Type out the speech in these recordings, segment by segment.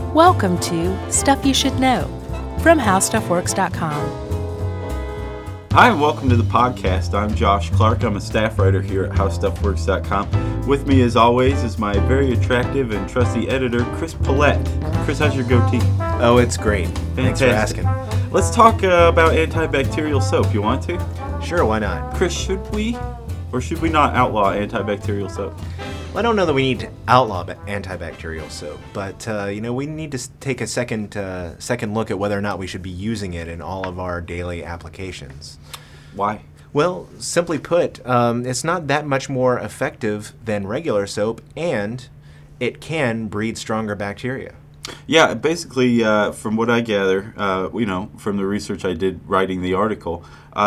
Welcome to Stuff You Should Know from HowStuffWorks.com. Hi, and welcome to the podcast. I'm Josh Clark. I'm a staff writer here at HowStuffWorks.com. With me, as always, is my very attractive and trusty editor, Chris Paulette. Chris, how's your goatee? Oh, it's great. Fantastic. Thanks for asking. Let's talk about antibacterial soap. You want to? Sure, why not? Chris, should we or should we not outlaw antibacterial soap? Well, I don't know that we need to outlaw antibacterial soap, but we need to take a second look at whether or not we should be using it in all of our daily applications. Why? Well, simply put, it's not that much more effective than regular soap, and it can breed stronger bacteria. Yeah, basically, from what I gather, from the research I did writing the article,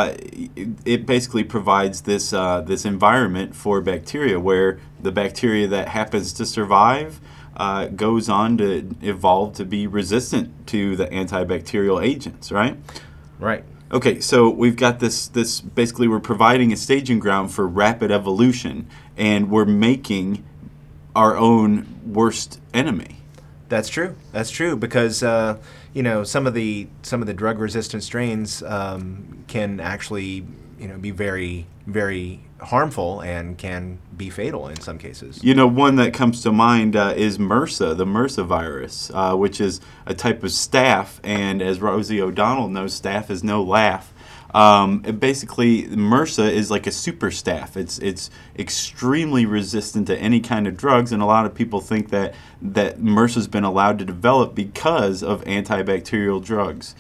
it basically provides this environment for bacteria where the bacteria that happens to survive goes on to evolve to be resistant to the antibacterial agents, right? Right. Okay, so we've got this basically we're providing a staging ground for rapid evolution, and we're making our own worst enemy. That's true. That's true because some of the drug-resistant strains can actually be very, very harmful and can be fatal in some cases. One that comes to mind is MRSA, the MRSA virus, which is a type of staph, and as Rosie O'Donnell knows, staph is no laugh. Basically, MRSA is like a super staph. It's extremely resistant to any kind of drugs, and a lot of people think that MRSA's been allowed to develop because of antibacterial drugs.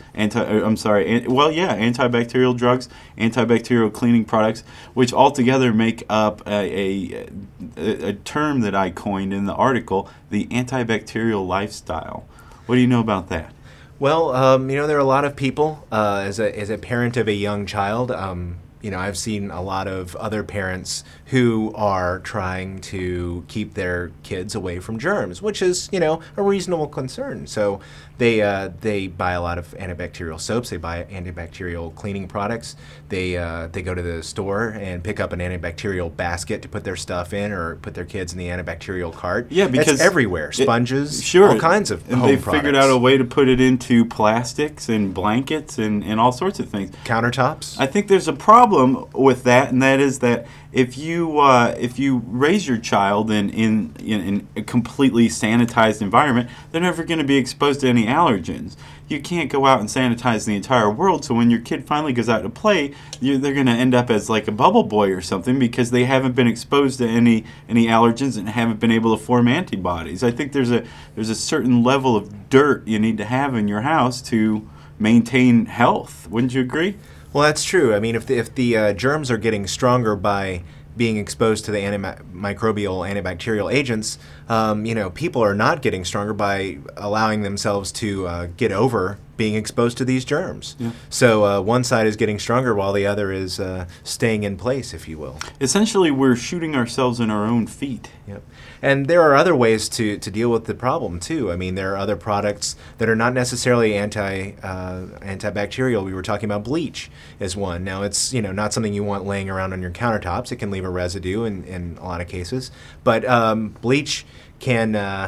Antibacterial drugs, antibacterial cleaning products, which altogether make up a term that I coined in the article, the antibacterial lifestyle. What do you know about that? Well, there are a lot of people, as a parent of a young child, I've seen a lot of other parents who are trying to keep their kids away from germs, which is, a reasonable concern. So they buy a lot of antibacterial soaps, they buy antibacterial cleaning products, they go to the store and pick up an antibacterial basket to put their stuff in or put their kids in the antibacterial cart. Yeah, because it's everywhere. Sponges, sure, all kinds of and home they products. figured out a way to put it into plastics and blankets and all sorts of things. Countertops. I think there's a problem with that, and that is that if you raise your child in a completely sanitized environment, they're never going to be exposed to any allergens. You can't go out and sanitize the entire world, so when your kid finally goes out to play, they're going to end up as like a bubble boy or something because they haven't been exposed to any allergens and haven't been able to form antibodies. I think there's a certain level of dirt you need to have in your house to maintain health. Wouldn't you agree? Well, that's true. I mean, if the germs are getting stronger by being exposed to the antimicrobial, antibacterial agents, people are not getting stronger by allowing themselves to get over being exposed to these germs. Yeah. So one side is getting stronger while the other is staying in place, if you will. Essentially, we're shooting ourselves in our own feet. Yep. And there are other ways to deal with the problem, too. I mean, there are other products that are not necessarily antibacterial. We were talking about bleach as one. Now, it's not something you want laying around on your countertops. It can leave a residue in a lot of cases. But bleach can,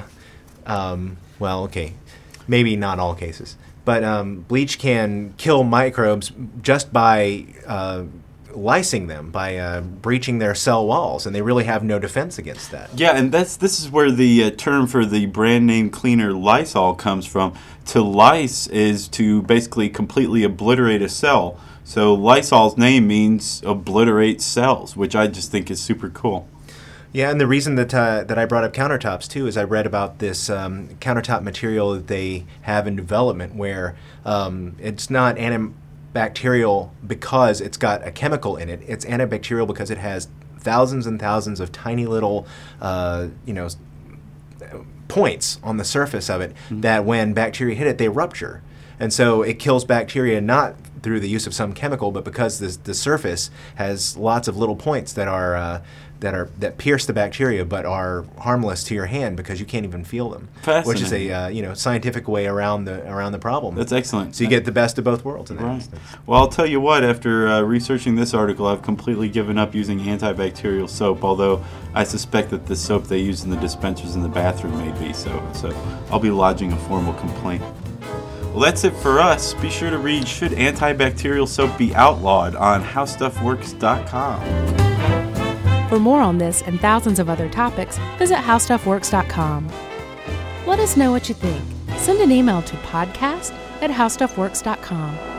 maybe not all cases. But bleach can kill microbes just by lysing them, by breaching their cell walls, and they really have no defense against that. Yeah, and this is where the term for the brand name cleaner Lysol comes from. To lyse is to basically completely obliterate a cell. So Lysol's name means obliterate cells, which I just think is super cool. Yeah, and the reason that I brought up countertops, too, is I read about this countertop material that they have in development where it's not antibacterial because it's got a chemical in it. It's antibacterial because it has thousands and thousands of tiny little, points on the surface of it that when bacteria hit it, they rupture. And so it kills bacteria not through the use of some chemical, but because the surface has lots of little points that pierce the bacteria but are harmless to your hand because you can't even feel them. Which is a scientific way around the problem. That's excellent. So you get the best of both worlds in that Right. instance. Well, I'll tell you what, after researching this article, I've completely given up using antibacterial soap, although I suspect that the soap they use in the dispensers in the bathroom may be so. So I'll be lodging a formal complaint. Well, that's it for us. Be sure to read Should Antibacterial Soap Be Outlawed on HowStuffWorks.com. For more on this and thousands of other topics, visit HowStuffWorks.com. Let us know what you think. Send an email to podcast@HowStuffWorks.com.